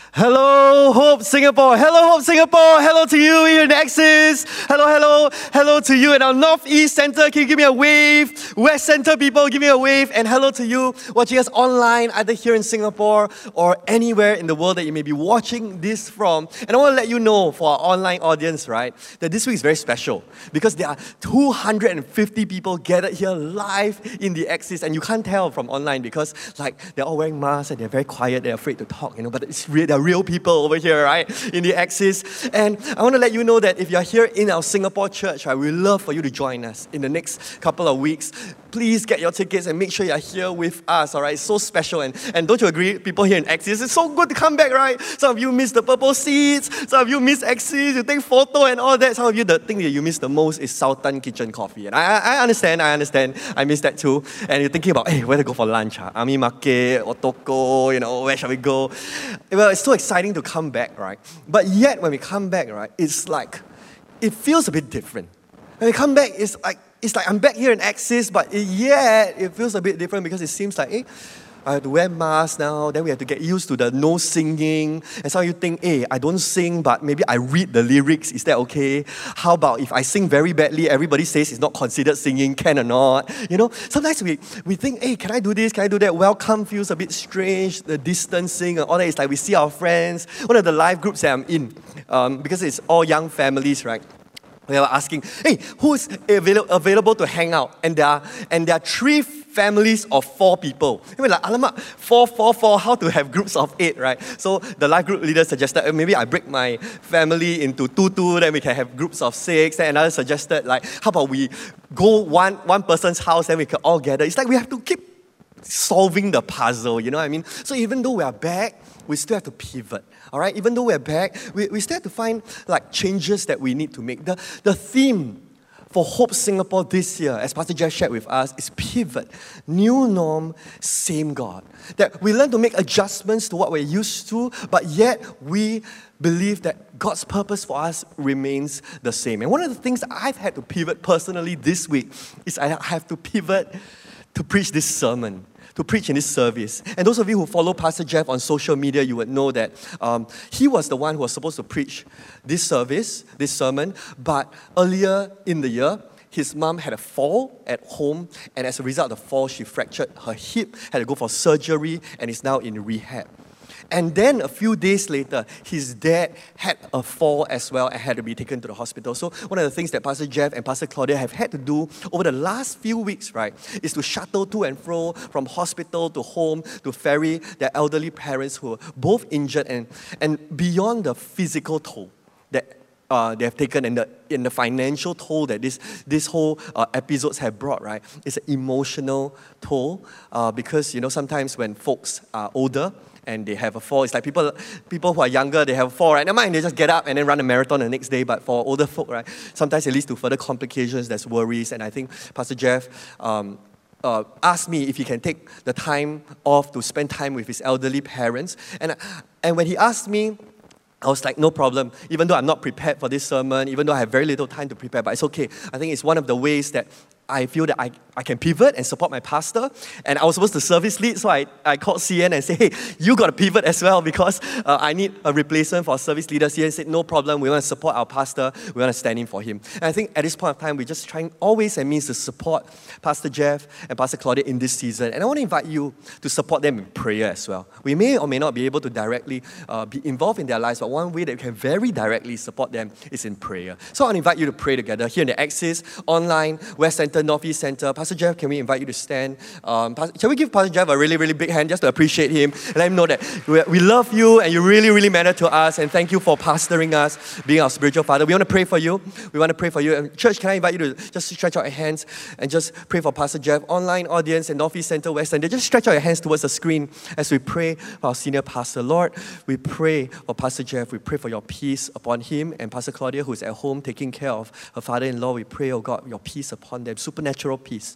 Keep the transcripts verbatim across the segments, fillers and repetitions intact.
Hello, Hope Singapore. Hello, Hope Singapore. Hello to you here in Axis. Hello, hello. Hello to you in our Northeast Center. Can you give me a wave? West Center people, give me a wave. And hello to you watching us online, either here in Singapore or anywhere in the world that you may be watching this from. And I want to let you know for our online audience, right, that this week is very special because there are two hundred fifty people gathered here live in the Axis. And you can't tell from online because, like, they're all wearing masks and they're very quiet. They're afraid to talk, you know, but it's really, they're real people over here, right, in the Axis. And I want to let you know that if you're here in our Singapore church, right, we'd love for you to join us in the next couple of weeks. Please get your tickets and make sure you're here with us, all right? It's so special. And, and don't you agree, people here in Axis, it's so good to come back, right? Some of you miss the purple seats. Some of you miss Axis. You take photo and all that. Some of you, the thing that you miss the most is Sultan Kitchen Coffee. And I, I understand, I understand. I miss that too. And you're thinking about, hey, where to go for lunch? Huh? Army Market, Otoko, you know, where shall we go? Well, it's so exciting to come back, right? But yet, when we come back, right, it's like, it feels a bit different. When we come back, it's like, It's like I'm back here in Axis, but yet it feels a bit different because it seems like, hey, I have to wear masks now, then we have to get used to the no singing. And some of you think, hey, I don't sing, but maybe I read the lyrics, is that okay? How about if I sing very badly, everybody says it's not considered singing, can or not? You know, sometimes we, we think, hey, can I do this, can I do that? Welcome feels a bit strange, the distancing and all that. It's like we see our friends. One of the live groups that I'm in, um, because it's all young families, right? We were asking, hey, who's avail- available to hang out? And there are, and there are three families of four people. I mean, like, alamak, four, four, four, how to have groups of eight, right? So the life group leader suggested, uh, maybe I break my family into two, two, then we can have groups of six. Then another suggested, like, how about we go one, one person's house, then we can all gather. It's like we have to keep solving the puzzle, you know what I mean? So even though we are back, we still have to pivot, all right? Even though we're back, we, we still have to find like changes that we need to make. The, the theme for Hope Singapore this year, as Pastor Jeff shared with us, is pivot. New norm, same God. That we learn to make adjustments to what we're used to, but yet we believe that God's purpose for us remains the same. And one of the things that I've had to pivot personally this week is I have to pivot to preach this sermon, to preach in this service. And those of you who follow Pastor Jeff on social media, you would know that um, he was the one who was supposed to preach this service, this sermon, but earlier in the year, his mom had a fall at home, and as a result of the fall, she fractured her hip, had to go for surgery, and is now in rehab. And then a few days later, his dad had a fall as well and had to be taken to the hospital. So one of the things that Pastor Jeff and Pastor Claudia have had to do over the last few weeks, right, is to shuttle to and fro from hospital to home to ferry their elderly parents who are both injured, and, and beyond the physical toll that Uh, they have taken and the, and the financial toll that this, this whole uh, episodes have brought, right? It's an emotional toll uh, because, you know, sometimes when folks are older and they have a fall, it's like people people who are younger, they have a fall, right? Never mind, they just get up and then run a marathon the next day. But for older folk, right, sometimes it leads to further complications, there's worries. And I think Pastor Jeff um, Uh, asked me if he can take the time off to spend time with his elderly parents. And, and when he asked me, I was like, no problem. Even though I'm not prepared for this sermon, even though I have very little time to prepare, but it's okay. I think it's one of the ways that I feel that I, I can pivot and support my pastor. And I was supposed to service lead, so I, I called C N and said, hey, you got to pivot as well because uh, I need a replacement for service leader. C N said, no problem, we want to support our pastor, we want to stand in for him. And I think at this point of time, we're just trying all ways and means to support Pastor Jeff and Pastor Claudia in this season. And I want to invite you to support them in prayer as well. We may or may not be able to directly uh, be involved in their lives, but one way that we can very directly support them is in prayer. So I want to invite you to pray together here in the Axis, online, West Center, Northeast Center. Pastor Jeff, can we invite you to stand? Um, shall we give Pastor Jeff a really, really big hand just to appreciate him and let him know that we love you and you really, really matter to us, and thank you for pastoring us, being our spiritual father. We want to pray for you. We want to pray for you. And church, can I invite you to just stretch out your hands and just pray for Pastor Jeff, online audience and Northeast Center, West Center. Just stretch out your hands towards the screen as we pray for our senior pastor. Lord, we pray for Pastor Jeff. We pray for your peace upon him and Pastor Claudia, who is at home taking care of her father-in-law. We pray, oh God, your peace upon them, supernatural peace.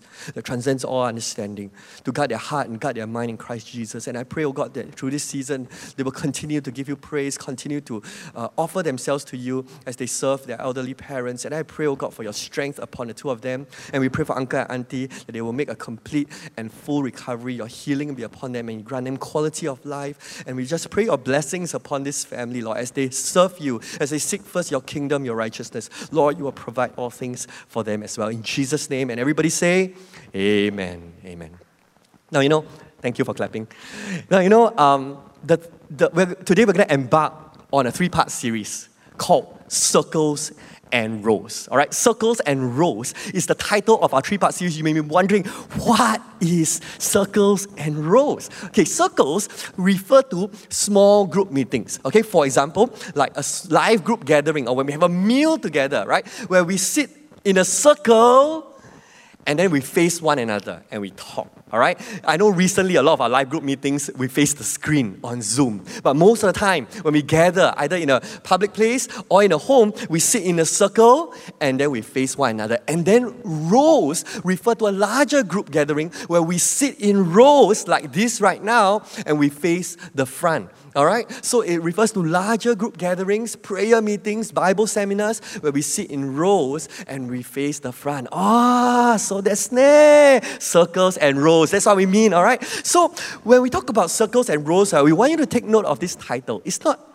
that transcends all understanding, to guard their heart and guard their mind in Christ Jesus. And I pray, oh God, that through this season, they will continue to give you praise, continue to uh, offer themselves to you as they serve their elderly parents. And I pray, oh God, for your strength upon the two of them. And we pray for uncle and auntie that they will make a complete and full recovery. Your healing will be upon them and you grant them quality of life. And we just pray your blessings upon this family, Lord, as they serve you, as they seek first your kingdom, your righteousness. Lord, you will provide all things for them as well. In Jesus' name. And everybody say, Amen. Amen. Now, you know, thank you for clapping. Now, you know, um, the, the, we're, today we're going to embark on a three-part series called Circles and Rows. All right, Circles and Rows is the title of our three-part series. You may be wondering, what is Circles and Rows? Okay, circles refer to small group meetings. Okay, for example, like a live group gathering or when we have a meal together, right, where we sit in a circle and then we face one another and we talk, all right? I know recently a lot of our live group meetings, we face the screen on Zoom. But most of the time, when we gather either in a public place or in a home, we sit in a circle and then we face one another. And then rows refer to a larger group gathering where we sit in rows like this right now and we face the front. All right? So it refers to larger group gatherings, prayer meetings, Bible seminars, where we sit in rows and we face the front. Ah, so that's ne, circles and rows. That's what we mean, all right? So when we talk about circles and rows, uh, we want you to take note of this title. It's not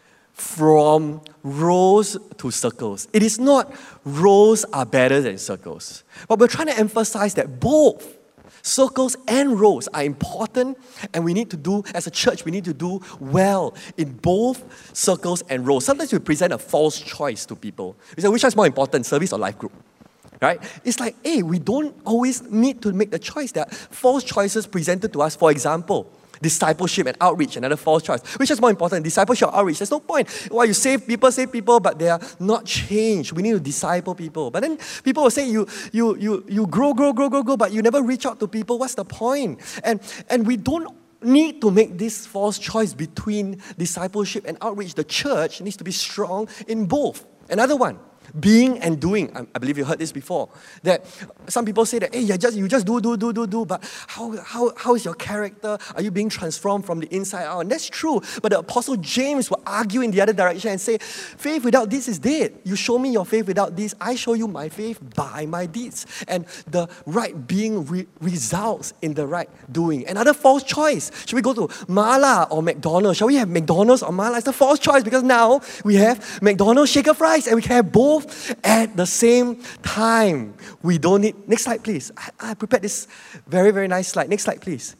from rows to circles. It is not rows are better than circles. But we're trying to emphasize that both circles and rows are important, and we need to do, as a church, we need to do well in both circles and rows. Sometimes we present a false choice to people. We say, which one is more important, service or life group? Right? It's like, hey, we don't always need to make the choice. There are false choices presented to us. For example, discipleship and outreach, another false choice. Which is more important, discipleship or outreach? There's no point. Why you save people, save people, but they are not changed. We need to disciple people. But then people will say, you you you you grow, grow, grow, grow, grow, but you never reach out to people. What's the point? And and we don't need to make this false choice between discipleship and outreach. The church needs to be strong in both. Another one, being and doing. I believe you heard this before. That some people say that, hey, you just you just do, do, do, do, do. But how how how is your character? Are you being transformed from the inside out? And that's true. But the Apostle James will argue in the other direction and say, faith without this is dead. You show me your faith without this. I show you my faith by my deeds. And the right being re- results in the right doing. Another false choice. Should we go to Mala or McDonald's? Shall we have McDonald's or Mala? It's a false choice because now we have McDonald's shaker fries and we can have both at the same time. We don't need... Next slide, please. I, I prepared this very, very nice slide. Next slide, please.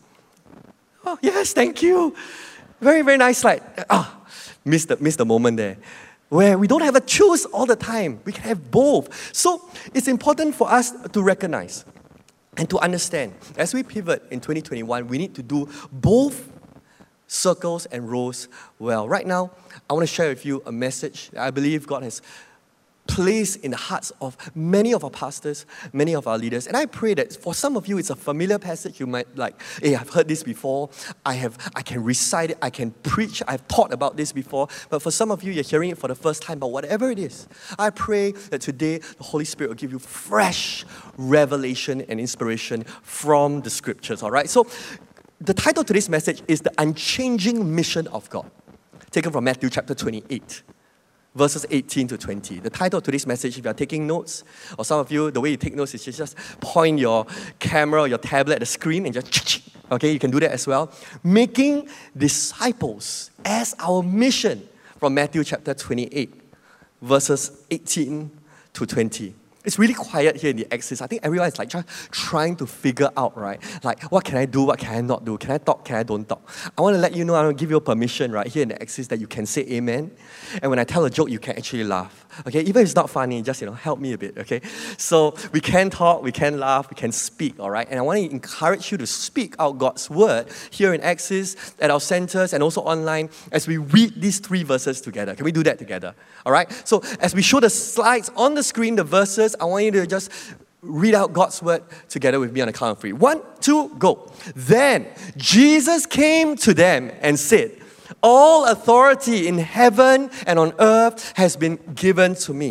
Oh, yes, thank you. Very, very nice slide. Ah, missed the, missed the moment there. Where we don't have a choose all the time. We can have both. So it's important for us to recognize and to understand. As we pivot in twenty twenty-one, we need to do both circles and rows well. Right now, I want to share with you a message that I believe God has place in the hearts of many of our pastors, many of our leaders. And I pray that for some of you, it's a familiar passage. You might like, hey, I've heard this before. I have, I can recite it. I can preach. I've taught about this before. But for some of you, you're hearing it for the first time. But whatever it is, I pray that today, the Holy Spirit will give you fresh revelation and inspiration from the Scriptures, all right? So the title of today's message is The Unchanging Mission of God, taken from Matthew chapter twenty-eight. Verses eighteen to twenty. The title of today's message, if you are taking notes, or some of you, the way you take notes is you just point your camera or your tablet at the screen and just, okay, you can do that as well. Making disciples as our mission from Matthew chapter twenty-eight, verses eighteen to twenty. It's really quiet here in the Axis. I think everyone is like just trying to figure out, right? Like, what can I do? What can I not do? Can I talk? Can I don't talk? I want to let you know, I want to give you permission right here in the Axis that you can say amen. And when I tell a joke, you can actually laugh. Okay? Even if it's not funny, just, you know, help me a bit, okay? So we can talk, we can laugh, we can speak, all right? And I want to encourage you to speak out God's word here in Axis, at our centers, and also online as we read these three verses together. Can we do that together? All right? So as we show the slides on the screen, the verses, I want you to just read out God's word together with me on the count of three. One, two, go. Then Jesus came to them and said, all authority in heaven and on earth has been given to me.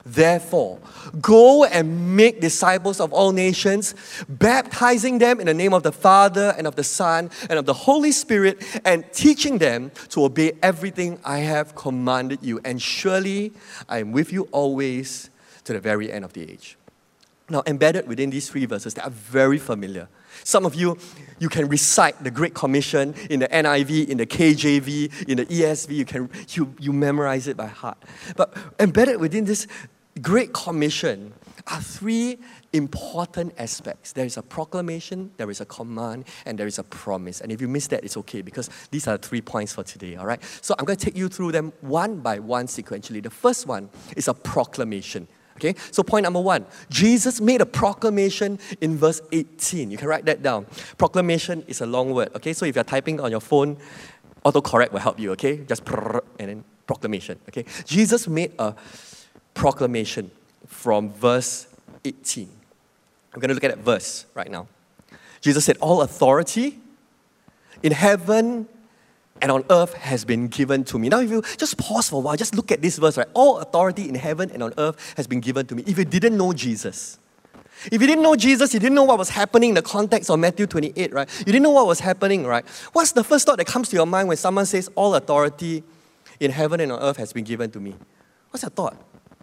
Therefore, go and make disciples of all nations, baptizing them in the name of the Father and of the Son and of the Holy Spirit, and teaching them to obey everything I have commanded you. And surely I am with you always to the very end of the age. Now, embedded within these three verses that are very familiar. Some of you, you can recite the Great Commission in the N I V, in the K J V, in the E S V. You can you, you memorize it by heart. But embedded within this Great Commission are three important aspects. There is a proclamation, there is a command, and there is a promise. And if you miss that, it's okay, because these are the three points for today, all right? So I'm going to take you through them one by one sequentially. The first one is a proclamation. Okay, so point number one, Jesus made a proclamation in verse eighteen. You can write that down. Proclamation is a long word, okay? So if you're typing on your phone, autocorrect will help you, okay? Just prrr, and then proclamation, okay? Jesus made a proclamation from verse eighteen. I'm going to look at that verse right now. Jesus said, all authority in heaven and on earth has been given to me. Now, if you just pause for a while, just look at this verse, right? All authority in heaven and on earth has been given to me. If you didn't know Jesus, if you didn't know Jesus, you didn't know what was happening in the context of Matthew twenty-eight, right? You didn't know what was happening, right? What's the first thought that comes to your mind when someone says, all authority in heaven and on earth has been given to me? What's your thought?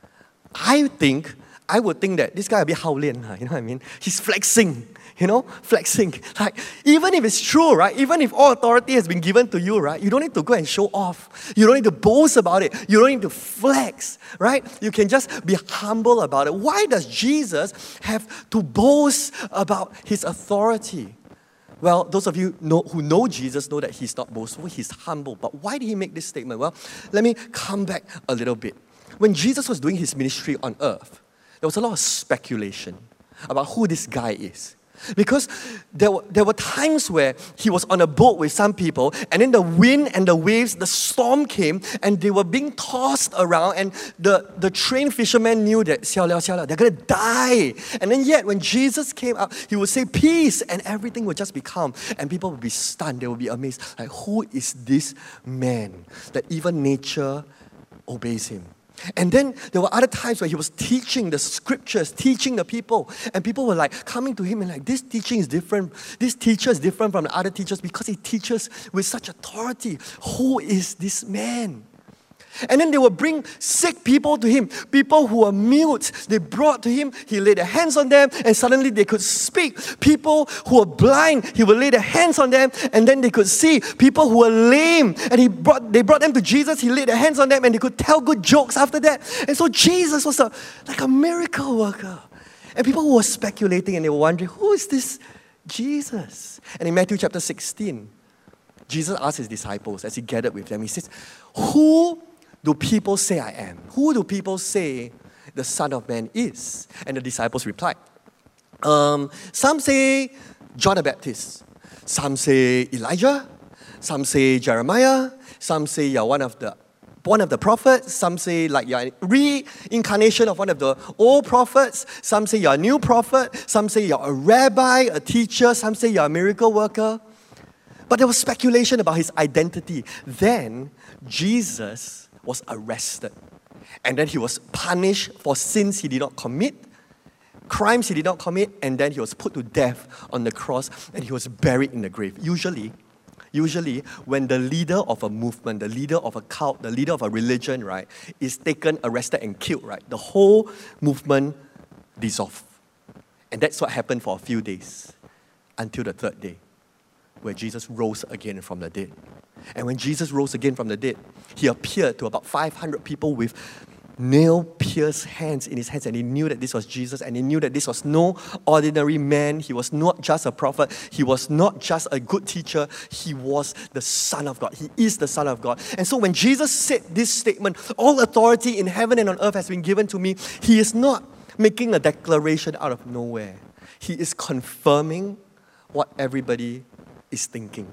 I think, I would think that this guy a bit haolian, you know what I mean? He's flexing. You know, flexing. Like, even if it's true, right? Even if all authority has been given to you, right? You don't need to go and show off. You don't need to boast about it. You don't need to flex, right? You can just be humble about it. Why does Jesus have to boast about his authority? Well, those of you know, who know Jesus know that he's not boastful, he's humble. But why did he make this statement? Well, let me come back a little bit. When Jesus was doing his ministry on earth, there was a lot of speculation about who this guy is. Because there were, there were times where he was on a boat with some people, and then the wind and the waves, the storm came, and they were being tossed around, and the, the trained fishermen knew that, xiao liao, xiao liao, they're going to die. And then yet, when Jesus came up, he would say, peace, and everything would just be calm. And people would be stunned, they would be amazed. Like, who is this man that even nature obeys him? And then there were other times where he was teaching the scriptures, teaching the people. And people were like coming to him and like, this teaching is different. This teacher is different from the other teachers because he teaches with such authority. Who is this man? And then they would bring sick people to him, people who were mute. They brought to him, he laid their hands on them, and suddenly they could speak. People who were blind, he would lay their hands on them, and then they could see. People who were lame, and he brought they brought them to Jesus, he laid their hands on them, and they could tell good jokes after that. And so Jesus was a, like a miracle worker. And people who were speculating, and they were wondering, who is this Jesus? And in Matthew chapter sixteen, Jesus asked his disciples as he gathered with them, he says, who do people say I am? Who do people say the Son of Man is? And the disciples replied, um, some say John the Baptist. Some say Elijah. Some say Jeremiah. Some say you're one of the one of the prophets. Some say like you're a reincarnation of one of the old prophets. Some say you're a new prophet. Some say you're a rabbi, a teacher. Some say you're a miracle worker. But there was speculation about his identity. Then Jesus was arrested. And then he was punished for sins he did not commit, crimes he did not commit, and then he was put to death on the cross, and he was buried in the grave. Usually, usually when the leader of a movement, the leader of a cult, the leader of a religion, right, is taken, arrested, and killed, right, the whole movement dissolves. And that's what happened for a few days, until the third day, where Jesus rose again from the dead. And when Jesus rose again from the dead, he appeared to about five hundred people with nail-pierced hands in his hands, and he knew that this was Jesus, and he knew that this was no ordinary man. He was not just a prophet. He was not just a good teacher. He was the Son of God. He is the Son of God. And so when Jesus said this statement, all authority in heaven and on earth has been given to me, he is not making a declaration out of nowhere. He is confirming what everybody is thinking.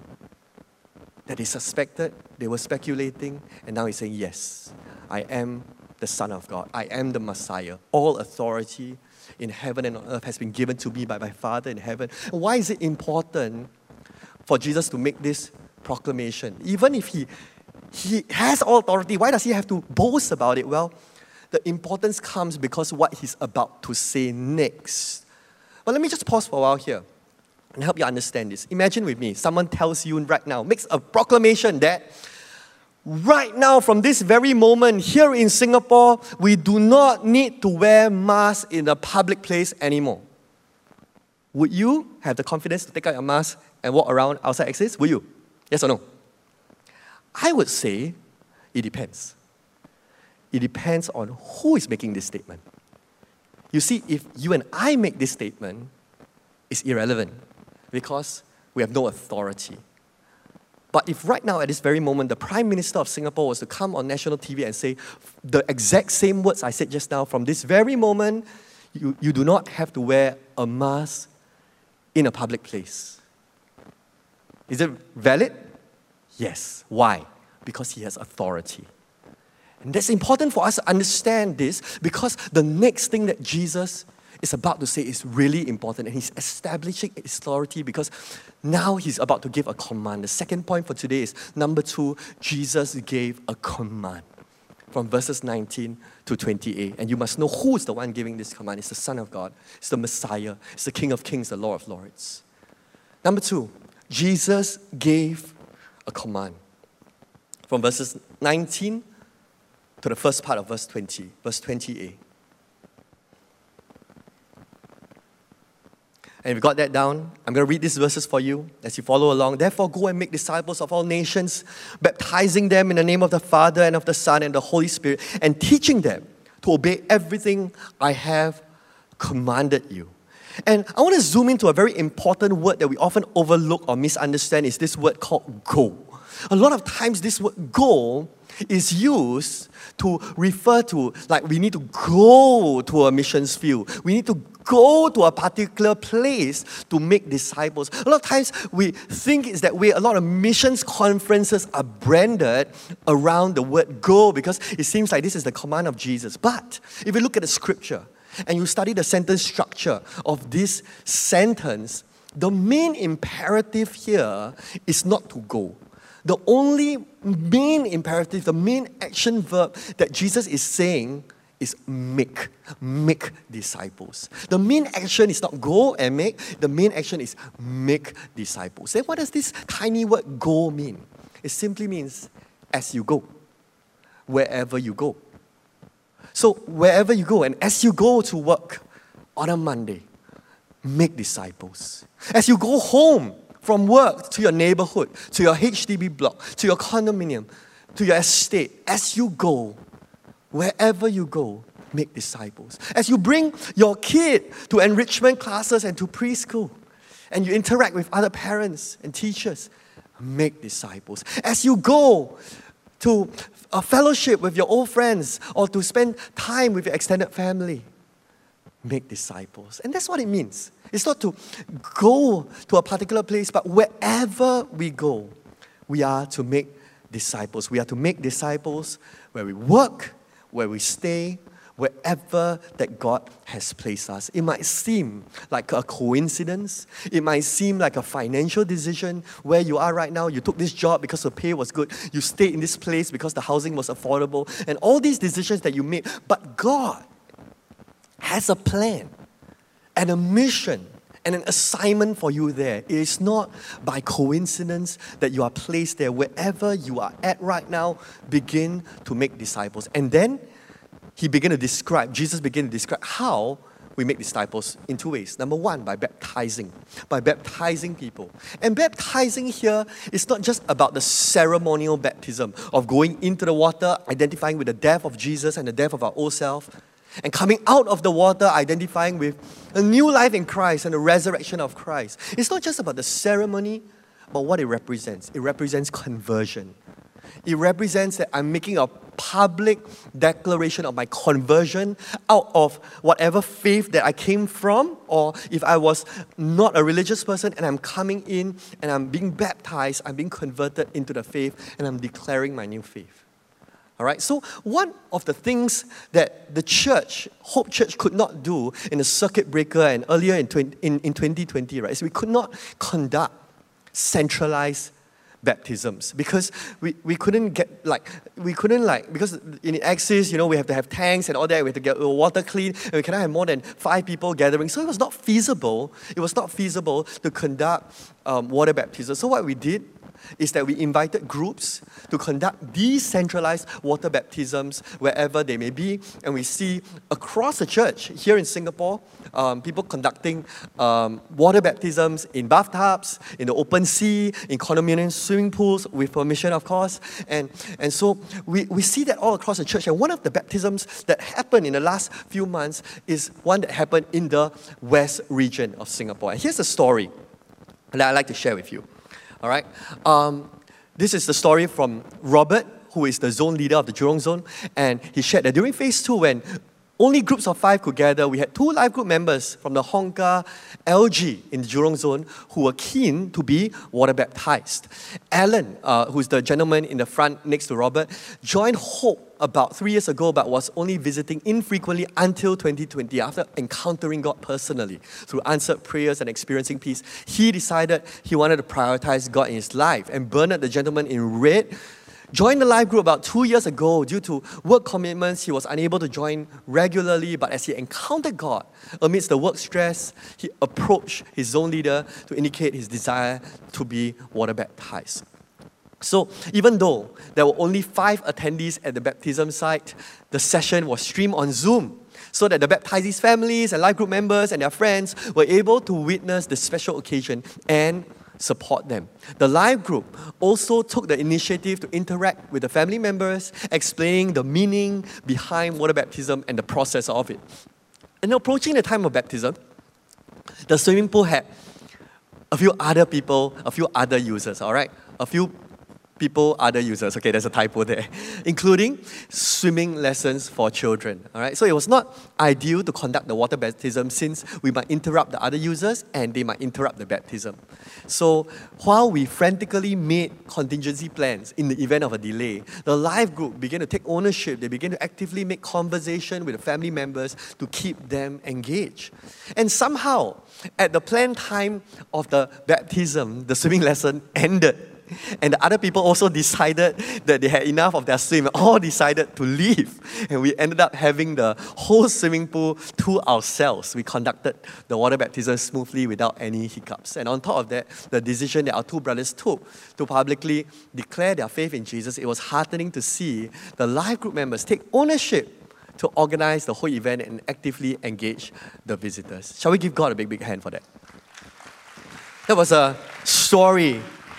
That they suspected, they were speculating, and now he's saying, yes, I am the Son of God. I am the Messiah. All authority in heaven and on earth has been given to me by my Father in heaven. Why is it important for Jesus to make this proclamation? Even if he, he has all authority, why does he have to boast about it? Well, The importance comes because what he's about to say next. But let me just pause for a while here and help you understand this. Imagine with me, someone tells you right now, makes a proclamation that right now, from this very moment, here in Singapore, we do not need to wear masks in a public place anymore. Would you have the confidence to take out your mask and walk around outside Axis? Would you? Yes or no? I would say it depends. It depends on who is making this statement. You see, if you and I make this statement, it's irrelevant because we have no authority. But if right now, at this very moment, the Prime Minister of Singapore was to come on national T V and say the exact same words I said just now, from this very moment, you, you do not have to wear a mask in a public place. Is it valid? Yes. Why? Because he has authority. And that's important for us to understand this because the next thing that Jesus is about to say is really important, and he's establishing his authority because now he's about to give a command. The second point for today is number two, Jesus gave a command from verses nineteen to twenty-eight. And you must know who is the one giving this command. It's the Son of God. It's the Messiah. It's the King of Kings, the Lord of Lords. Number two, Jesus gave a command from verses nineteen to the first part of verse twenty, verse twenty-eight. And if you got that down, I'm going to read these verses for you as you follow along. Therefore, go and make disciples of all nations, baptizing them in the name of the Father and of the Son and the Holy Spirit, and teaching them to obey everything I have commanded you. And I want to zoom into a very important word that we often overlook or misunderstand is this word called go. A lot of times this word go is used to refer to, like, we need to go to a missions field. We need to go to a particular place to make disciples. A lot of times we think is that way. A lot of missions conferences are branded around the word go because it seems like this is the command of Jesus. But if you look at the scripture and you study the sentence structure of this sentence, the main imperative here is not to go. The only main imperative, the main action verb that Jesus is saying is make. Make disciples. The main action is not go and make. The main action is make disciples. Then what does this tiny word go mean? It simply means as you go, wherever you go. So wherever you go, and as you go to work on a Monday, make disciples. As you go home from work to your neighborhood, to your H D B block, to your condominium, to your estate, as you go, wherever you go, make disciples. As you bring your kid to enrichment classes and to preschool, and you interact with other parents and teachers, make disciples. As you go to a fellowship with your old friends or to spend time with your extended family, make disciples. And that's what it means. It's not to go to a particular place, but wherever we go, we are to make disciples. We are to make disciples where we work, where we stay, wherever that God has placed us. It might seem like a coincidence. It might seem like a financial decision. Where you are right now, you took this job because the pay was good. You stayed in this place because the housing was affordable. And all these decisions that you made. But God has a plan and a mission and an assignment for you there. It is not by coincidence that you are placed there. Wherever you are at right now, begin to make disciples. And then he began to describe, Jesus began to describe how we make disciples in two ways. Number one, by baptizing. By baptizing people. And baptizing here is not just about the ceremonial baptism of going into the water, identifying with the death of Jesus and the death of our old self, and coming out of the water, identifying with a new life in Christ and the resurrection of Christ. It's not just about the ceremony, but what it represents. It represents conversion. It represents that I'm making a public declaration of my conversion out of whatever faith that I came from, or if I was not a religious person and I'm coming in and I'm being baptized, I'm being converted into the faith and I'm declaring my new faith. All right, so one of the things that the church, Hope Church, could not do in the circuit breaker and earlier in, twenty, in, in twenty twenty, right, is we could not conduct centralized baptisms because we, we couldn't get like we couldn't like because in Axis, you know, we have to have tanks and all that, we have to get water clean, and we cannot have more than five people gathering. So it was not feasible. It was not feasible to conduct um, water baptism. So what we did is that we invited groups to conduct decentralized water baptisms wherever they may be. And we see across the church here in Singapore, um, people conducting um, water baptisms in bathtubs, in the open sea, in condominium swimming pools, with permission, of course. And, and so we, we see that all across the church. And one of the baptisms that happened in the last few months is one that happened in the West region of Singapore. And here's a story that I'd like to share with you. All right. Um, this is the story from Robert, who is the zone leader of the Jurong zone, and he shared that during phase two, when only groups of five could gather, we had two life group members from the Hongkar L G in the Jurong zone who were keen to be water baptized. Alan, uh, who's the gentleman in the front next to Robert, joined Hope about three years ago, but was only visiting infrequently until twenty twenty. After encountering God personally through answered prayers and experiencing peace, he decided he wanted to prioritize God in his life. And Bernard, the gentleman in red, joined the life group about two years ago. Due to work commitments, he was unable to join regularly, but as he encountered God amidst the work stress, he approached his zone leader to indicate his desire to be water baptized. So even though there were only five attendees at the baptism site, the session was streamed on Zoom so that the baptizees' families and life group members and their friends were able to witness the special occasion and support them. The life group also took the initiative to interact with the family members, explaining the meaning behind water baptism and the process of it. And approaching the time of baptism, the swimming pool had a few other people, a few other users, all right? A few people, other users, okay, there's a typo there, including swimming lessons for children, all right? So it was not ideal to conduct the water baptism since we might interrupt the other users and they might interrupt the baptism. So while we frantically made contingency plans in the event of a delay, the life group began to take ownership. They began to actively make conversation with the family members to keep them engaged. And somehow, at the planned time of the baptism, the swimming lesson ended. And the other people also decided that they had enough of their swim, all decided to leave. And we ended up having the whole swimming pool to ourselves. We conducted the water baptism smoothly without any hiccups. And on top of that, the decision that our two brothers took to publicly declare their faith in Jesus, it was heartening to see the life group members take ownership to organize the whole event and actively engage the visitors. Shall we give God a big, big hand for that? That was a story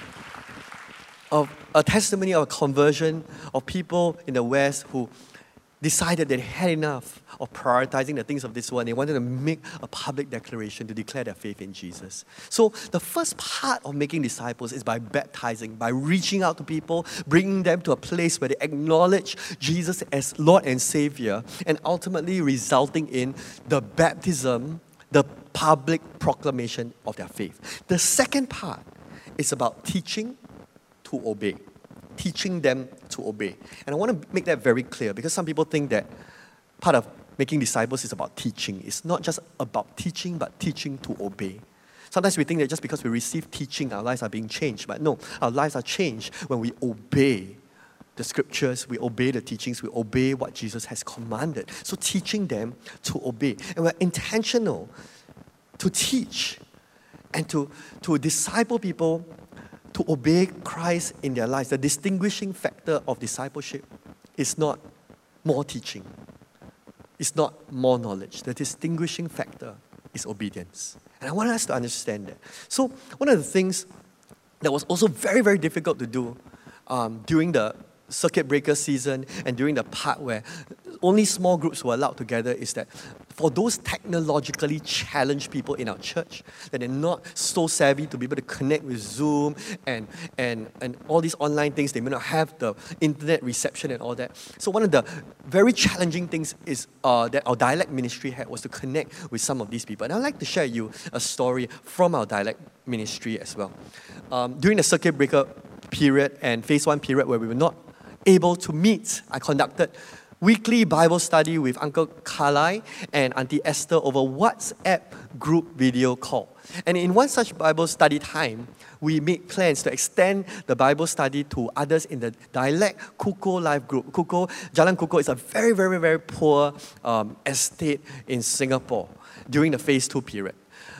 of a testimony of a conversion of people in the West who decided they had enough of prioritizing the things of this world. They wanted to make a public declaration to declare their faith in Jesus. So the first part of making disciples is by baptizing, by reaching out to people, bringing them to a place where they acknowledge Jesus as Lord and Savior, and ultimately resulting in the baptism, the public proclamation of their faith. The second part is about teaching to obey, teaching them to obey. And I want to make that very clear because some people think that part of making disciples is about teaching. It's not just about teaching, but teaching to obey. Sometimes we think that just because we receive teaching, our lives are being changed. But no, our lives are changed when we obey the scriptures, we obey the teachings, we obey what Jesus has commanded. So teaching them to obey. And we're intentional to teach and to, to disciple people to obey Christ in their lives. The distinguishing factor of discipleship is not more teaching. It's not more knowledge. The distinguishing factor is obedience. And I want us to understand that. So one of the things that was also very, very difficult to do um, during the circuit breaker season and during the part where only small groups were allowed together is that for those technologically challenged people in our church, that they're not so savvy to be able to connect with Zoom and, and, and all these online things, they may not have the internet reception and all that. So one of the very challenging things is uh, that our dialect ministry had was to connect with some of these people. And I'd like to share you a story from our dialect ministry as well. Um, during the circuit breaker period and phase one period where we were not able to meet, I conducted weekly Bible study with Uncle Carly and Auntie Esther over WhatsApp group video call. And in one such Bible study time, we made plans to extend the Bible study to others in the dialect Kuko Life Group. Kuko, Jalan Kuko is a very, very, very poor um, estate in Singapore during the phase two period.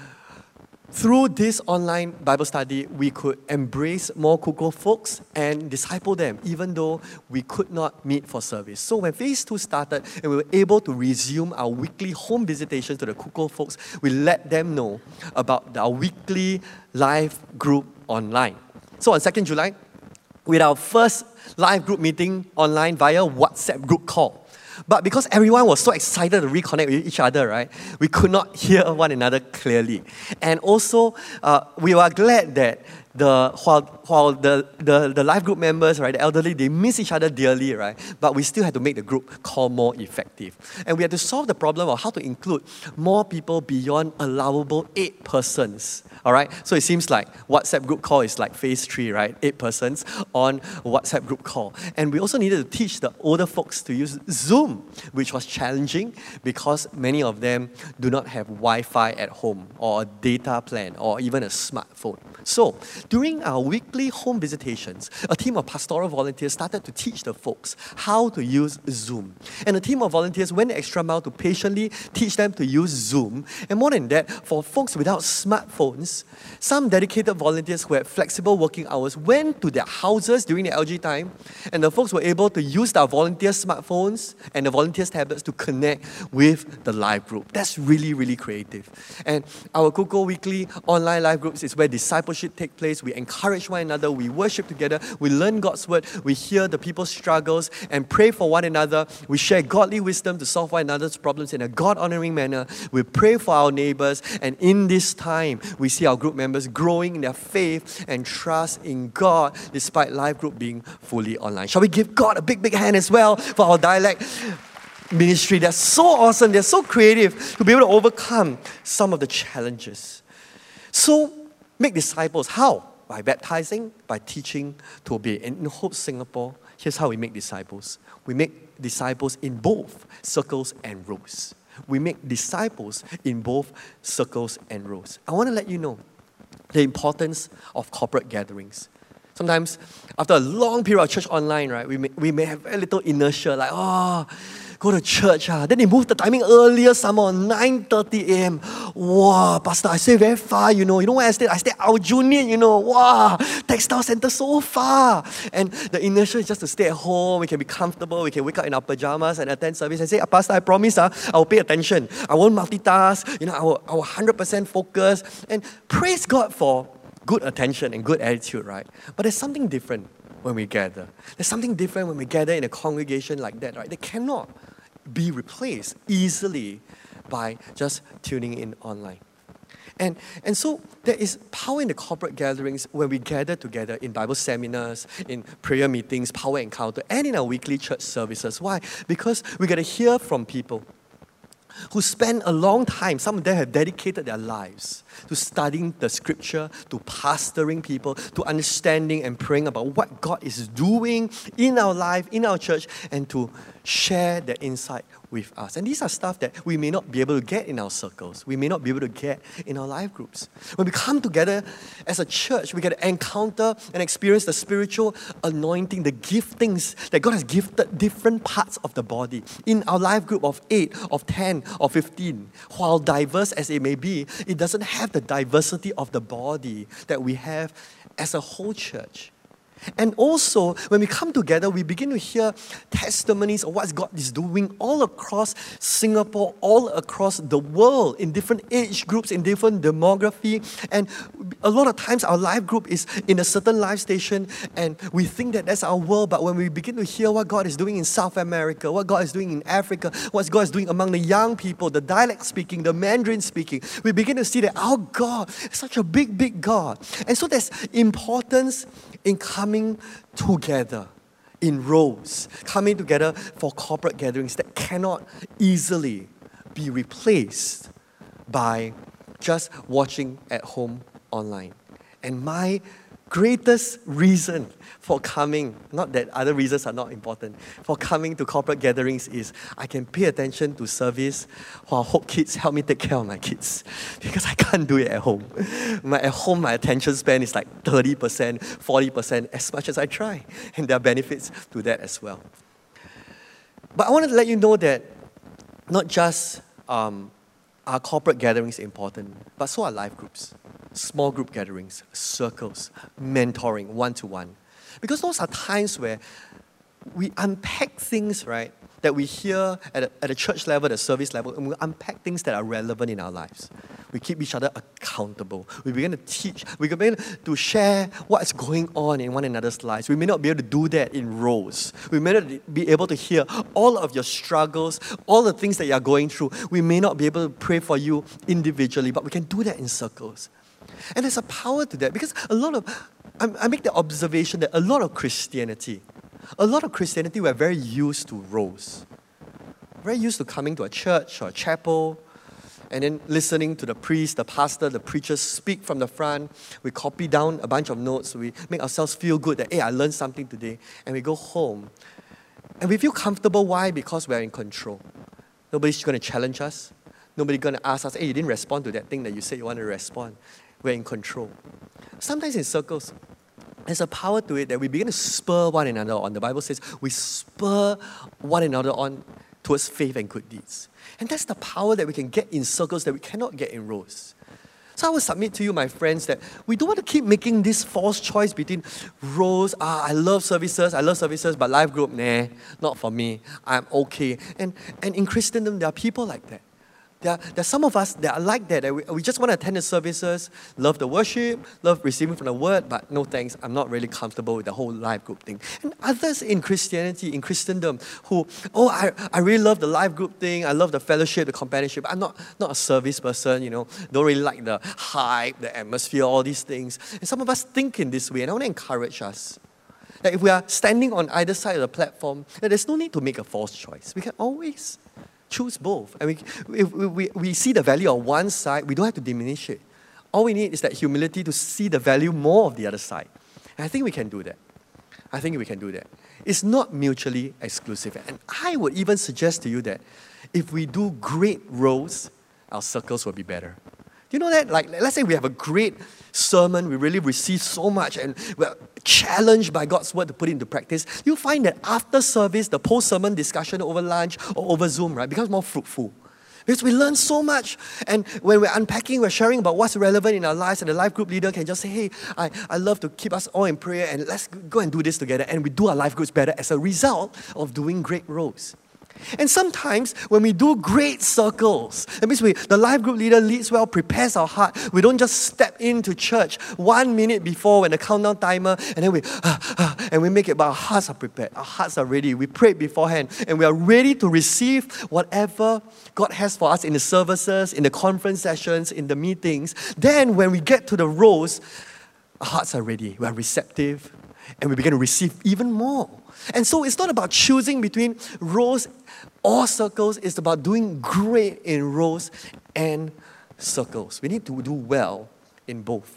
Through this online Bible study, we could embrace more Kuko folks and disciple them, even though we could not meet for service. So when phase two started and we were able to resume our weekly home visitations to the Kuko folks, we let them know about our weekly live group online. So on second July, with our first live group meeting online via WhatsApp group call. But because everyone was so excited to reconnect with each other, right, we could not hear one another clearly. And also, uh, we were glad that the while, while the, the, the life group members, right, the elderly, they miss each other dearly, right, but we still had to make the group call more effective. And we had to solve the problem of how to include more people beyond allowable eight persons. All right, so it seems like WhatsApp group call is like phase three, right? Eight persons on WhatsApp group call. And we also needed to teach the older folks to use Zoom, which was challenging because many of them do not have Wi-Fi at home or a data plan or even a smartphone. So during our weekly home visitations, a team of pastoral volunteers started to teach the folks how to use Zoom. And a team of volunteers went the extra mile to patiently teach them to use Zoom. And more than that, for folks without smartphones, some dedicated volunteers who had flexible working hours went to their houses during the L G time, and the folks were able to use their volunteer smartphones and the volunteers' tablets to connect with the live group. That's really, really creative. And our Kuko Weekly online live groups is where discipleship takes place. We encourage one another, we worship together, we learn God's word, we hear the people's struggles and pray for one another. We share godly wisdom to solve one another's problems in a God-honoring manner. We pray for our neighbors, and in this time, we see our group members growing in their faith and trust in God despite life group being fully online. Shall we give God a big, big hand as well for our dialect ministry? They're so awesome, they're so creative to be able to overcome some of the challenges. So, make disciples. How? By baptizing, by teaching to obey. And in Hope Singapore, here's how we make disciples. We make disciples in both circles and rows. We make disciples in both circles and rows. I want to let you know the importance of corporate gatherings. Sometimes, after a long period of church online, right, we may, we may have a little inertia, like, oh, go to church. Ah. Then they moved the timing earlier, somewhere nine thirty a.m. Wow, Pastor, I stay very far, you know. You know where I stay? I stay Aljunied, you know. Wow, textile center so far. And the inertia is just to stay at home. We can be comfortable. We can wake up in our pajamas and attend service and say, ah, Pastor, I promise ah, I will pay attention. I won't multitask. You know, I will, I will one hundred percent focus. And praise God for good attention and good attitude, right? But there's something different when we gather. There's something different when we gather in a congregation like that, right? They cannot be replaced easily by just tuning in online. And, and so there is power in the corporate gatherings when we gather together in Bible seminars, in prayer meetings, power encounter, and in our weekly church services. Why? Because we get to hear from people who spend a long time, some of them have dedicated their lives to studying the scripture, to pastoring people, to understanding and praying about what God is doing in our life, in our church, and to share their insight with us. And these are stuff that we may not be able to get in our circles. We may not be able to get in our life groups. When we come together as a church, we get to encounter and experience the spiritual anointing, the giftings that God has gifted different parts of the body. In our life group of eight, of ten, or fifteen, while diverse as it may be, it doesn't have the diversity of the body that we have as a whole church. And also, when we come together, we begin to hear testimonies of what God is doing all across Singapore, all across the world, in different age groups, in different demography. And a lot of times, our life group is in a certain life station, and we think that that's our world. But when we begin to hear what God is doing in South America, what God is doing in Africa, what God is doing among the young people, the dialect speaking, the Mandarin speaking, we begin to see that our God is such a big, big God. And so there's importance in coming together in rows, coming together for corporate gatherings that cannot easily be replaced by just watching at home online. And my greatest reason for coming, not that other reasons are not important, for coming to corporate gatherings is I can pay attention to service while Hope Kids help me take care of my kids. Because I can't do it at home. My, at home, my attention span is like thirty percent, forty percent, as much as I try. And there are benefits to that as well. But I want to let you know that not just um, our corporate gatherings important, but so are life groups, small group gatherings, circles, mentoring, one-to-one. Because those are times where we unpack things, right, that we hear at a, at a church level, the service level, and we unpack things that are relevant in our lives. We keep each other accountable. We begin to teach. We begin to share what's going on in one another's lives. We may not be able to do that in rows. We may not be able to hear all of your struggles, all the things that you are going through. We may not be able to pray for you individually, but we can do that in circles. And there's a power to that because a lot of, I make the observation that a lot of Christianity, a lot of Christianity, we're very used to roles. Very used to coming to a church or a chapel and then listening to the priest, the pastor, the preacher speak from the front. We copy down a bunch of notes. We make ourselves feel good that, hey, I learned something today. And we go home. And we feel comfortable. Why? Because we're in control. Nobody's going to challenge us. Nobody's going to ask us, hey, you didn't respond to that thing that you said you want to respond. We're in control. Sometimes in circles, there's a power to it that we begin to spur one another on. The Bible says we spur one another on towards faith and good deeds. And that's the power that we can get in circles that we cannot get in rows. So I will submit to you, my friends, that we don't want to keep making this false choice between rows. Ah, I love services, I love services, but life group, nah, not for me. I'm okay. And, and in Christendom, there are people like that. There are, there are some of us that are like that. that we, we just want to attend the services, love the worship, love receiving from the word, but no thanks, I'm not really comfortable with the whole life group thing. And others in Christianity, in Christendom, who, oh, I, I really love the life group thing, I love the fellowship, the companionship. I'm not, not a service person, you know, don't really like the hype, the atmosphere, all these things. And some of us think in this way, and I want to encourage us that if we are standing on either side of the platform, that there's no need to make a false choice. We can always choose both. And we, if we, we see the value of one side, we don't have to diminish it. All we need is that humility to see the value more of the other side. And I think we can do that. I think we can do that. It's not mutually exclusive. And I would even suggest to you that if we do great roles, our circles will be better. Do you know that? Like, let's say we have a great sermon, we really receive so much, and we're challenged by God's word to put it into practice. You find that after service, the post-sermon discussion over lunch or over Zoom, right, becomes more fruitful. Because we learn so much. And when we're unpacking, we're sharing about what's relevant in our lives, and the life group leader can just say, hey, I, I love to keep us all in prayer, and let's go and do this together. And we do our life groups better as a result of doing great roles. And sometimes when we do great circles, that means we, the life group leader leads well, prepares our heart. We don't just step into church one minute before when the countdown timer, and then we, uh, uh, and we make it, but our hearts are prepared. Our hearts are ready. We prayed beforehand, and we are ready to receive whatever God has for us in the services, in the conference sessions, in the meetings. Then when we get to the rows, our hearts are ready. We are receptive, and we begin to receive even more. And so it's not about choosing between rows or circles. It's about doing great in rows and circles. We need to do well in both.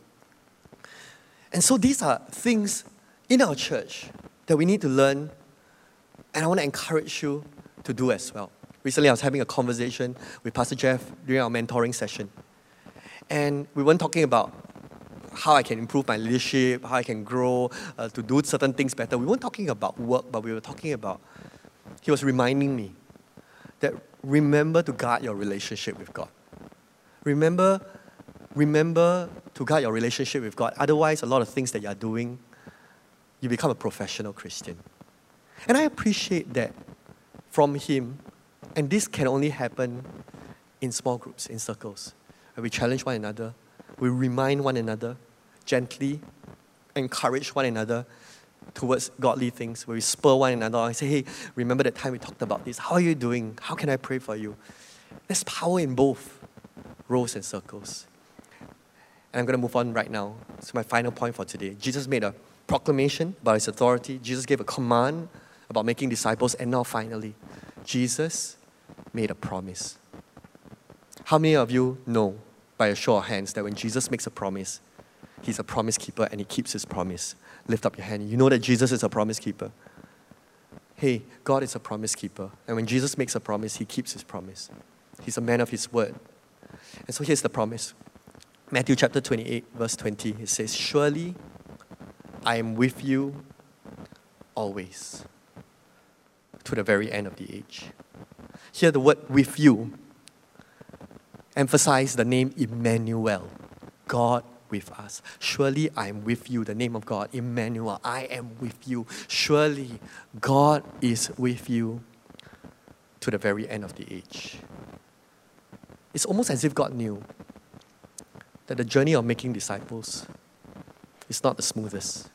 And so these are things in our church that we need to learn, and I want to encourage you to do as well. Recently, I was having a conversation with Pastor Jeff during our mentoring session. And we weren't talking about how I can improve my leadership, how I can grow, uh, to do certain things better. We weren't talking about work, but we were talking about, he was reminding me that remember to guard your relationship with God. Remember, remember to guard your relationship with God. Otherwise, a lot of things that you are doing, you become a professional Christian. And I appreciate that from him. And this can only happen in small groups, in circles, where we challenge one another, we remind one another, gently encourage one another towards godly things, where we spur one another and say, hey, remember that time we talked about this? How are you doing? How can I pray for you? There's power in both rows and circles. And I'm going to move on right now. It's my final point for today. Jesus made a proclamation about his authority. Jesus gave a command about making disciples. And now finally, Jesus made a promise. How many of you know, by a show of hands, that when Jesus makes a promise, He's a promise keeper and He keeps His promise. Lift up your hand. You know that Jesus is a promise keeper. Hey, God is a promise keeper. And when Jesus makes a promise, He keeps His promise. He's a man of His word. And so here's the promise. Matthew chapter twenty-eight, verse twenty, it says, surely I am with you always, to the very end of the age. Here the word with you emphasize the name Emmanuel, God with us. Surely I am with you, the name of God, Emmanuel, I am with you. Surely God is with you to the very end of the age. It's almost as if God knew that the journey of making disciples is not the smoothest.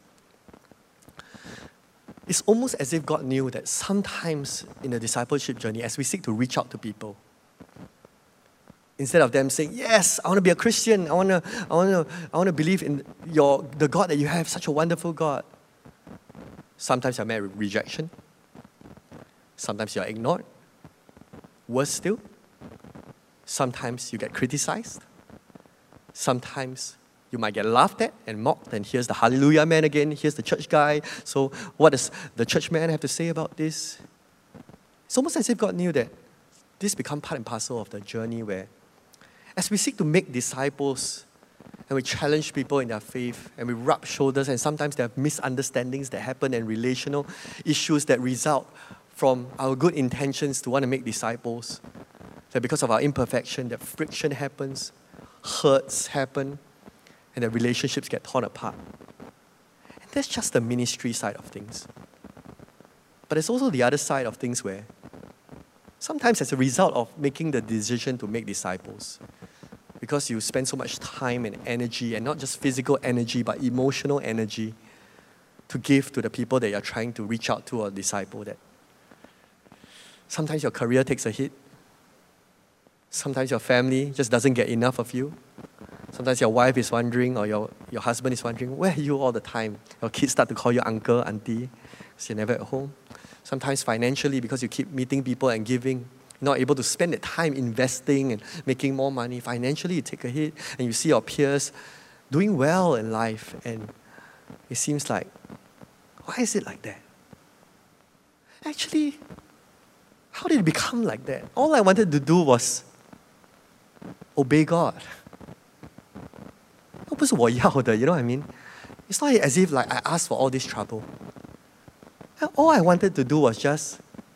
It's almost as if God knew that sometimes in the discipleship journey, as we seek to reach out to people, instead of them saying, yes, I want to be a Christian, I want to, I want to, I want to believe in your, the God that you have, such a wonderful God. Sometimes you're met with rejection. Sometimes you're ignored. Worse still, sometimes you get criticized. Sometimes you might get laughed at and mocked, and here's the hallelujah man again, here's the church guy. So what does the church man have to say about this? It's almost as if God knew that this become part and parcel of the journey where as we seek to make disciples and we challenge people in their faith and we rub shoulders, and sometimes there are misunderstandings that happen and relational issues that result from our good intentions to want to make disciples, that because of our imperfection, that friction happens, hurts happen, and the relationships get torn apart. And that's just the ministry side of things. But there's also the other side of things where sometimes as a result of making the decision to make disciples, because you spend so much time and energy, and not just physical energy, but emotional energy to give to the people that you're trying to reach out to or disciple, that sometimes your career takes a hit. Sometimes your family just doesn't get enough of you. Sometimes your wife is wondering, or your, your husband is wondering, where are you all the time? Your kids start to call you uncle, auntie, because you're never at home. Sometimes financially, because you keep meeting people and giving, you're not able to spend the time investing and making more money. Financially, you take a hit, and you see your peers doing well in life, and it seems like, why is it like that? Actually, how did it become like that? All I wanted to do was obey God. 那不是我要的, you know what I mean? It's not as if like I asked for all this trouble. All I wanted to do was just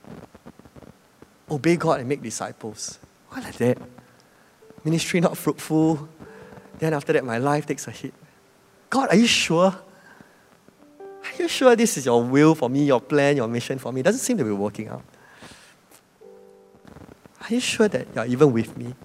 obey God and make disciples. Why like that? Ministry not fruitful. Then after that, my life takes a hit. God, are you sure? Are you sure this is your will for me, your plan, your mission for me? It doesn't seem to be working out. Are you sure that you're even with me?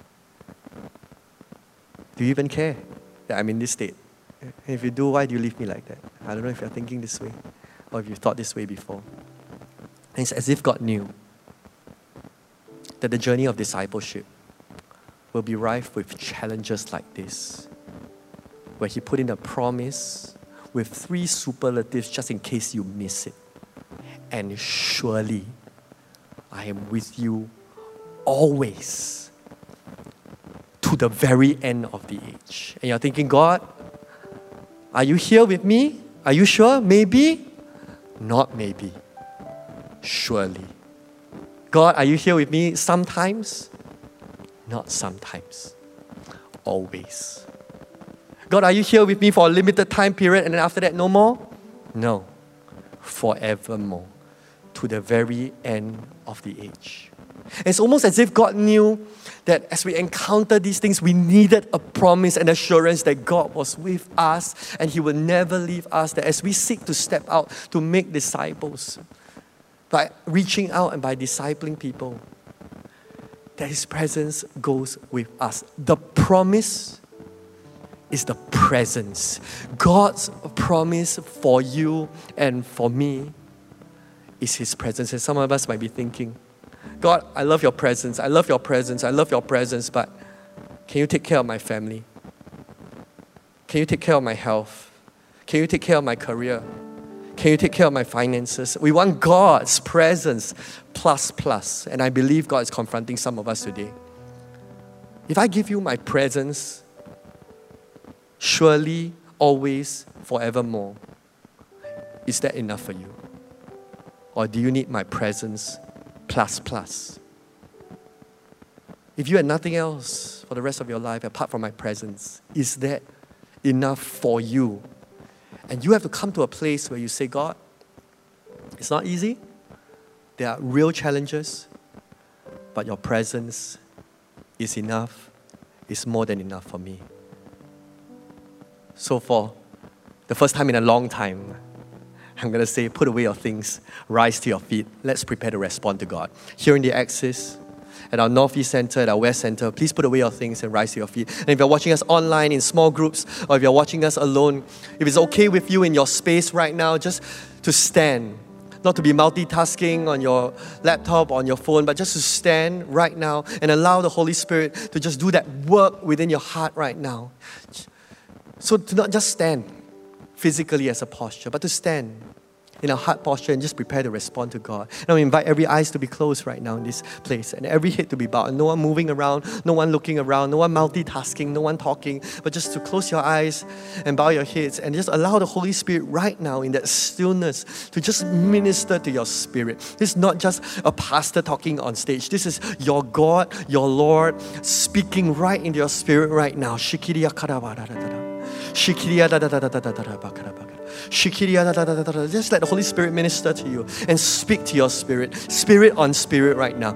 Do you even care that I'm in this state? And if you do, why do you leave me like that? I don't know if you're thinking this way or if you've thought this way before. And it's as if God knew that the journey of discipleship will be rife with challenges like this, where He put in a promise with three superlatives just in case you miss it. And surely I am with you always to the very end of the age. And you're thinking, God, are you here with me? Are you sure? Maybe? Not maybe. Surely. God, are you here with me sometimes? Not sometimes. Always. God, are you here with me for a limited time period and then after that no more? No. Forevermore. To the very end of the age. It's almost as if God knew that as we encounter these things, we needed a promise and assurance that God was with us and He will never leave us. That as we seek to step out to make disciples, by reaching out and by discipling people, that His presence goes with us. The promise is the presence. God's promise for you and for me is His presence. And some of us might be thinking, God, I love your presence. I love your presence. I love your presence, but can you take care of my family? Can you take care of my health? Can you take care of my career? Can you take care of my finances? We want God's presence plus plus. And I believe God is confronting some of us today. If I give you my presence, surely always, forevermore. Is that enough for you? Or do you need my presence plus plus? If you had nothing else for the rest of your life apart from my presence, is that enough for you? And you have to come to a place where you say, God, it's not easy. There are real challenges, but your presence is enough, is more than enough for me. So for the first time in a long time, I'm going to say, put away your things, rise to your feet. Let's prepare to respond to God. Here in the Axis, at our Northeast Center, at our West Center, please put away your things and rise to your feet. And if you're watching us online in small groups, or if you're watching us alone, if it's okay with you in your space right now, just to stand. Not to be multitasking on your laptop, on your phone, but just to stand right now and allow the Holy Spirit to just do that work within your heart right now. So to not just stand physically as a posture, but to stand in our heart posture and just prepare to respond to God. And I invite every eyes to be closed right now in this place and every head to be bowed. No one moving around, no one looking around, no one multitasking, no one talking, but just to close your eyes and bow your heads and just allow the Holy Spirit right now in that stillness to just minister to your spirit. This is not just a pastor talking on stage. This is your God, your Lord, speaking right into your spirit right now. Shikiriya Just let the Holy Spirit minister to you and speak to your spirit, spirit on spirit right now.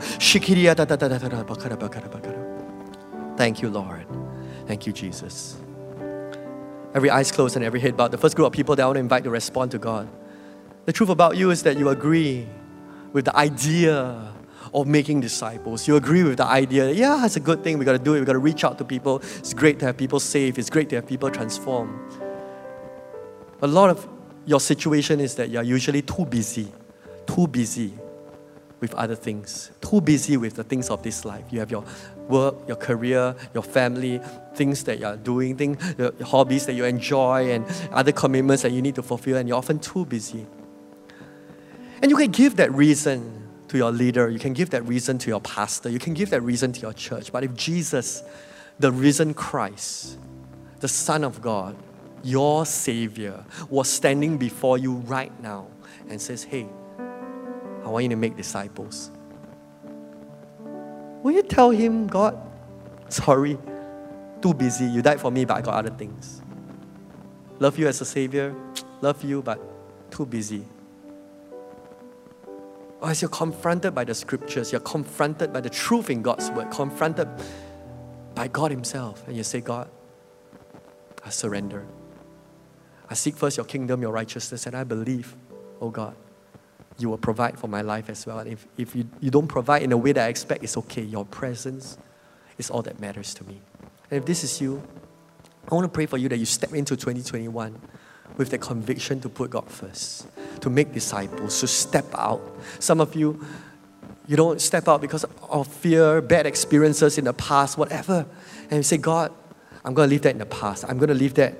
Thank you, Lord. Thank you, Jesus. Every eyes closed and every head bowed. The first group of people that I want to invite to respond to God. The truth about you is that you agree with the idea of making disciples. You agree with the idea, yeah, it's a good thing, we got to do it, we got to reach out to people. It's great to have people saved, it's great to have people transformed. A lot of your situation is that you're usually too busy, too busy with other things, too busy with the things of this life. You have your work, your career, your family, things that you're doing, things, your hobbies that you enjoy, and other commitments that you need to fulfill, and you're often too busy. And you can give that reason to your leader, you can give that reason to your pastor, you can give that reason to your church. But if Jesus, the risen Christ, the Son of God, your Savior, was standing before you right now and says, hey, I want you to make disciples, will you tell him, God, sorry, too busy, you died for me, but I got other things. Love you as a Savior, love you, but too busy. Or as you're confronted by the scriptures, you're confronted by the truth in God's word, confronted by God himself, and you say, God, I surrender. I seek first your kingdom, your righteousness, and I believe, oh God, you will provide for my life as well. And if, if you, you don't provide in a way that I expect, it's okay. Your presence is all that matters to me. And if this is you, I want to pray for you that you step into twenty twenty-one with the conviction to put God first, to make disciples, to step out. Some of you, you don't step out because of fear, bad experiences in the past, whatever. And you say, God, I'm going to leave that in the past. I'm going to leave that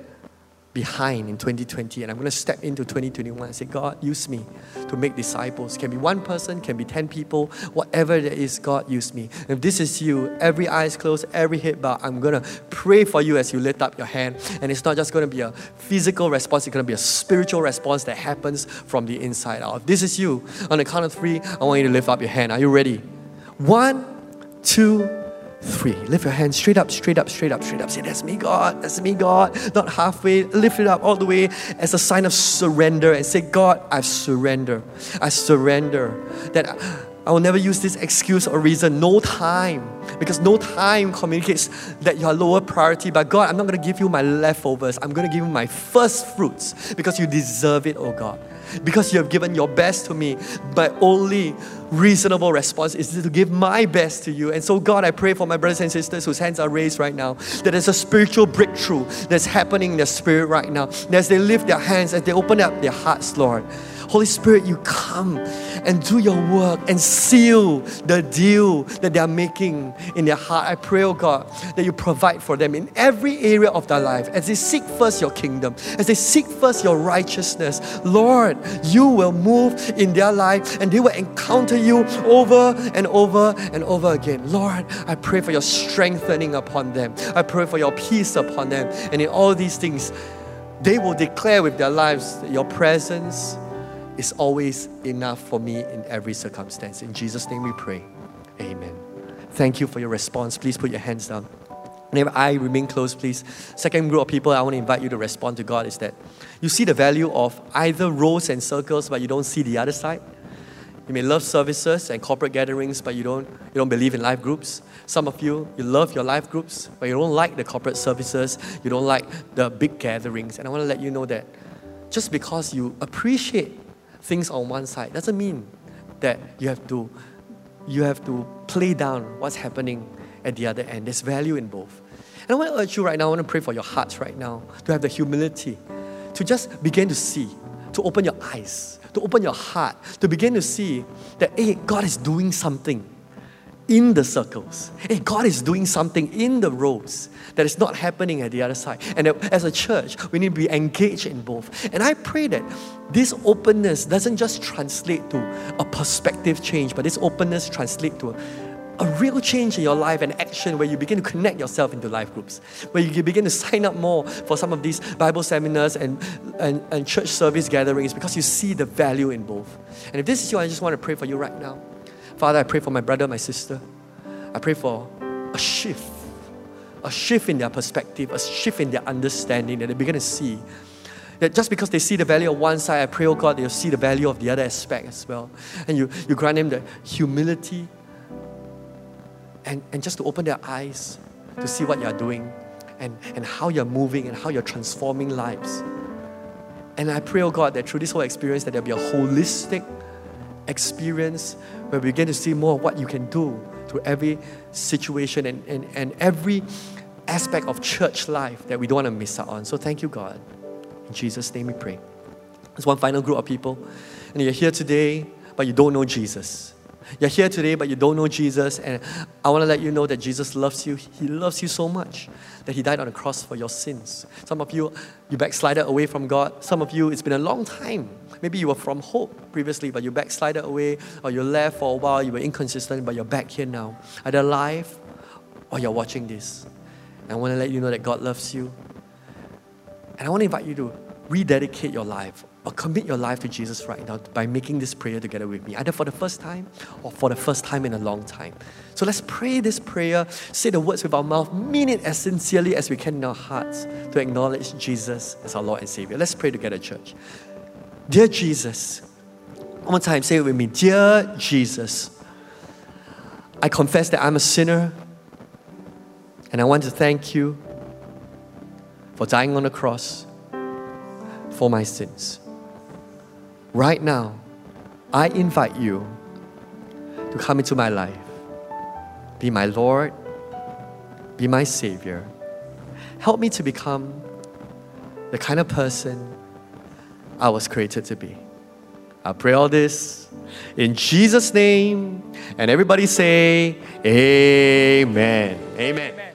behind in twenty twenty, and I'm going to step into twenty twenty-one and say, God, use me to make disciples. Can be one person, can be ten people, whatever there is, God, use me. And if this is you, every eye is closed, every head bowed, I'm going to pray for you as you lift up your hand. And it's not just going to be a physical response, it's going to be a spiritual response that happens from the inside out. If this is you, on the count of three, I want you to lift up your hand. Are you ready? One, two, three. Lift your hand straight up, straight up, straight up, straight up. Say, that's me, God. That's me, God. Not halfway. Lift it up all the way as a sign of surrender and say, God, I surrender. I surrender. That I will never use this excuse or reason. No time. Because no time communicates that you are lower priority. But God, I'm not going to give you my leftovers. I'm going to give you my first fruits because you deserve it, oh God. Because you have given your best to me, but only reasonable response is to give my best to you. And so God, I pray for my brothers and sisters whose hands are raised right now, that there's a spiritual breakthrough that's happening in their spirit right now. And as they lift their hands, as they open up their hearts, Lord, Holy Spirit, you come and do your work and seal the deal that they are making in their heart. I pray, oh God, that you provide for them in every area of their life as they seek first your kingdom, as they seek first your righteousness. Lord, you will move in their life and they will encounter you over and over and over again. Lord, I pray for your strengthening upon them. I pray for your peace upon them. And in all these things, they will declare with their lives that your presence is always enough for me in every circumstance. In Jesus' name we pray. Amen. Thank you for your response. Please put your hands down. And if I remain close, please. Second group of people I want to invite you to respond to God is that you see the value of either rows and circles, but you don't see the other side. You may love services and corporate gatherings, but you don't, you don't believe in life groups. Some of you, you love your life groups, but you don't like the corporate services. You don't like the big gatherings. And I want to let you know that just because you appreciate things on one side doesn't mean that you have to, you have to play down what's happening at the other end. There's value in both. And I want to urge you right now, I want to pray for your hearts right now, to have the humility, to just begin to see, to open your eyes, to open your heart, to begin to see that, hey, God is doing something in the circles. Hey, God is doing something in the rows that is not happening at the other side. And as a church, we need to be engaged in both. And I pray that this openness doesn't just translate to a perspective change, but this openness translates to a A real change in your life and action where you begin to connect yourself into life groups, where you begin to sign up more for some of these Bible seminars and, and, and church service gatherings because you see the value in both. And if this is you, I just want to pray for you right now. Father, I pray for my brother, my sister. I pray for a shift, a shift in their perspective, a shift in their understanding, that they begin to see that just because they see the value of one side, I pray, oh God, they'll see the value of the other aspect as well. And you, you grant them the humility And, and just to open their eyes to see what you're doing and, and how you're moving and how you're transforming lives. And I pray, oh God, that through this whole experience that there'll be a holistic experience where we begin to see more of what you can do through every situation and, and, and every aspect of church life that we don't want to miss out on. So thank you, God. In Jesus' name we pray. There's one final group of people, and you're here today, but you don't know Jesus. You're here today, but you don't know Jesus, and I want to let you know that Jesus loves you. He loves you so much that He died on the cross for your sins. Some of you, you backslided away from God. Some of you, it's been a long time. Maybe you were from Hope previously, but you backslided away, or you left for a while, you were inconsistent, but you're back here now. Either live, or you're watching this. And I want to let you know that God loves you. And I want to invite you to rededicate your life or commit your life to Jesus right now by making this prayer together with me, either for the first time or for the first time in a long time. So let's pray this prayer, say the words with our mouth, mean it as sincerely as we can in our hearts to acknowledge Jesus as our Lord and Savior. Let's pray together, church. Dear Jesus, one more time, say it with me. Dear Jesus, I confess that I'm a sinner, and I want to thank you for dying on the cross for my sins. Right now, I invite you to come into my life. Be my Lord, be my Savior. Help me to become the kind of person I was created to be. I pray all this in Jesus' name, and everybody say, Amen. Amen. Amen.